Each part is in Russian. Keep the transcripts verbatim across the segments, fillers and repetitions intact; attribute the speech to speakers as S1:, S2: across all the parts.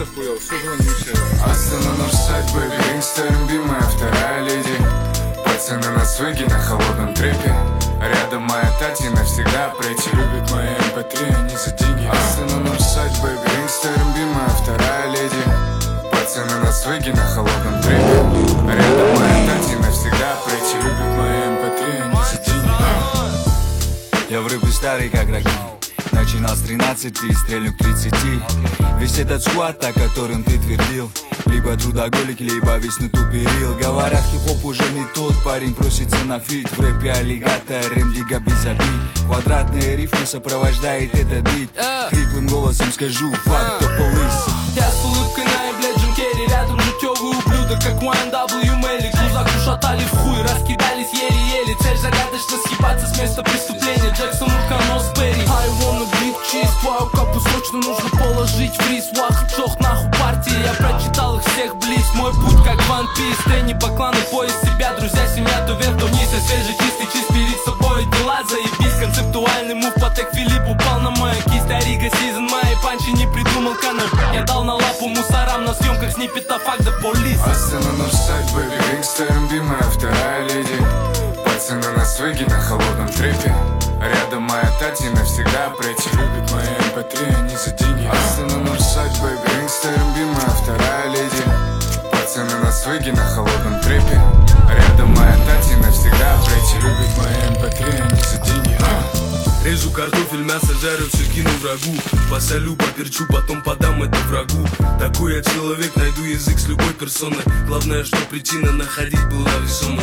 S1: охуел, что звонишь?
S2: Астана наш сайт, бэби, инста, любимая вторая леди. Пацаны на свеге, на холодном трепе. Рядом моя Тати навсегда пройти. Любит мои эм пэ три, они за деньги. Астана наш сайт, бэби, инста, любимая вторая леди. Пацаны на свеге, на холодном трепе. Рядом моя Тати навсегда пройти. Любит мои эм пэ три, они за деньги.
S3: Я в рыбы старый, как раки. Начинал с тринадцати, стрельну к тридцати. Весь этот сквад, о котором ты твердил, либо трудоголик, либо весь на туперил. Говорят, хип-хоп уже не тот, парень просится на фит. В рэпе аллигатор, рэм-дига без обид. Квадратные рифмы сопровождает этот бит. Хриплым голосом скажу, факт, топ лысый.
S4: Я с улыбкой на эбле Джим Керри. Рядом жутёвый ублюдок, как у эн дабл ю Мелли. Кузак ушатали в хуй, раскидались еле-еле. Цель загадочно съебаться с места преступления. Джексон, Мурканос, Перри. I wanna beat cheese. Твою капу срочно нужно положить в рис. Вахт, чох, нахуй партии. Я прочитал их всех близ. Мой путь как One Piece. Трени по клану, пояс себя. Друзья, семья, то вверх, то вниз. Я свежий, чистый, чист перед собой. Дела заебись. Концептуальный мув, Патек Филипп упал на мою кисть. Арига, Сизон, мои панчи не придумал Конор. Я дал на лапу мусорам на съемках сниппета факт да полис.
S2: Астана наш сайт, бэби, инста, любимая вторая леди. Пацаны на свеге, на холодном трепе. Рядом моя Тати навсегда пройти. Любит мои эм пэ три, они за деньги. Астана наш сайт, бэби, инста, любимая вторая леди. Пацаны на свеге, на холодном трепе. Рядом моя Тати навсегда пройти. Любит мои эм пэ три, они за деньги.
S5: Режу картофель, мясо жарю, все кину врагу. Посолю, поперчу, потом подам это врагу. Такой я человек, найду язык с любой персоной. Главное, что причина находить была весомой.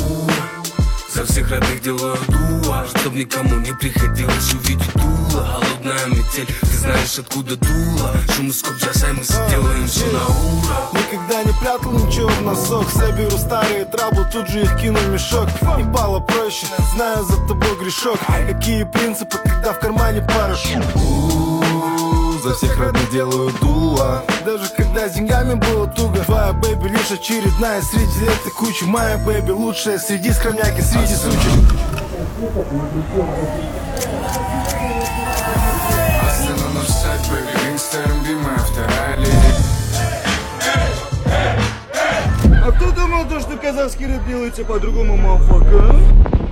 S5: За всех родных делаю дуа, чтоб никому не приходилось увидеть дуло. Холодная метель, ты знаешь откуда дуло. Шум из скоб бросай, мы сделаем все на ура.
S6: Никогда не прятал ничего в носок. Соберу старые траблы, тут же их кину в мешок. Ебало проще, знаю за тобой грешок. Какие принципы, когда в кармане парашют. За всех родных делаю дула. Даже когда с деньгами было туго. Твоя бэби лишь очередная среди этой кучи. Моя бэби лучшая среди скромняки, среди сучек.
S2: Астана наш сайт, бэби, инста, любимая вторая леди.
S1: А кто думал, то, что казахский рэп делается по-другому, мафака?